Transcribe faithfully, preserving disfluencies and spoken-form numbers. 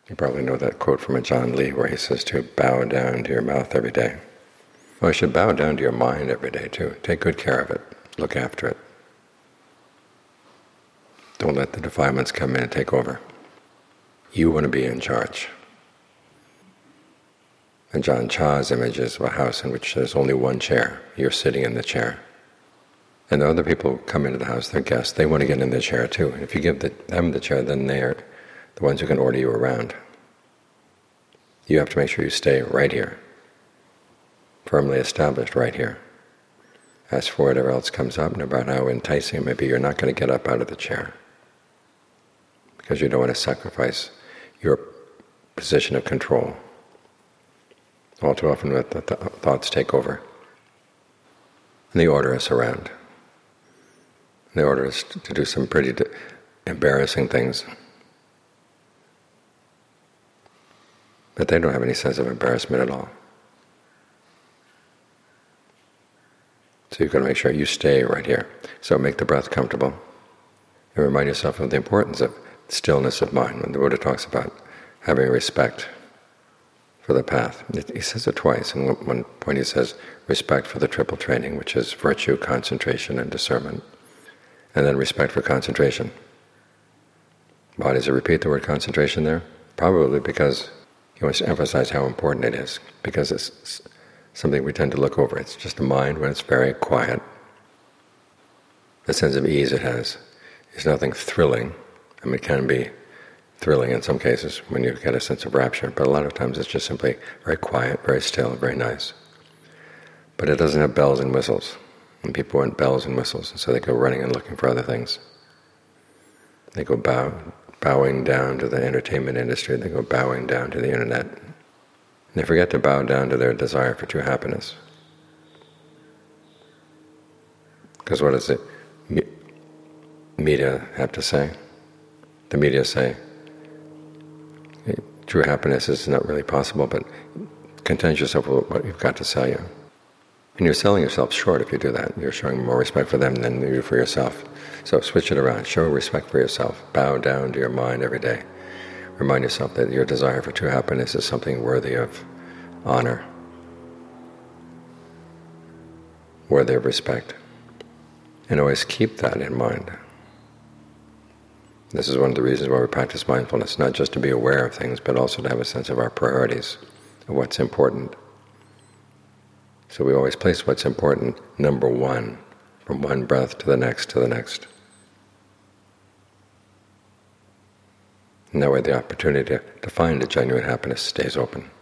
You probably know that quote from a John Lee where he says to bow down to your mouth every day. Well, you should bow down to your mind every day too. Take good care of it. Look after it. Don't let the defilements come in and take over. You want to be in charge. And Ajaan Chah's image is of a house in which there's only one chair. You're sitting in the chair. And the other people come into the house, they're guests, they want to get in the chair too. And if you give the, them the chair, then they're the ones who can order you around. You have to make sure you stay right here, firmly established right here. As for whatever else comes up, no matter how enticing it may be, you're not going to get up out of the chair because you don't want to sacrifice your position of control. All too often the th- thoughts take over, and they order us around. They order us to do some pretty d- embarrassing things. But they don't have any sense of embarrassment at all. So you've got to make sure you stay right here. So make the breath comfortable. And remind yourself of the importance of stillness of mind. When the Buddha talks about having respect for the path, he says it twice. In one point he says, respect for the triple training, which is virtue, concentration, and discernment. And then respect for concentration. Why does he repeat the word concentration there? Probably because he wants to emphasize how important it is, because it's something we tend to look over. It's just a mind when it's very quiet. The sense of ease it has is nothing thrilling. I mean, it can be thrilling in some cases when you get a sense of rapture, but a lot of times it's just simply very quiet, very still, very nice. But it doesn't have bells and whistles. And people want bells and whistles, and so they go running and looking for other things. They go bow, bowing down to the entertainment industry, they go bowing down to the internet. And they forget to bow down to their desire for true happiness. Because what does the media have to say? The media say, true happiness is not really possible, but content yourself with what you've got to sell you. And you're selling yourself short if you do that. You're showing more respect for them than you do for yourself. So switch it around. Show respect for yourself. Bow down to your mind every day. Remind yourself that your desire for true happiness is something worthy of honor, worthy of respect. And always keep that in mind. This is one of the reasons why we practice mindfulness, not just to be aware of things, but also to have a sense of our priorities, of what's important. So we always place what's important number one, from one breath to the next to the next. And that way the opportunity to, to find a genuine happiness stays open.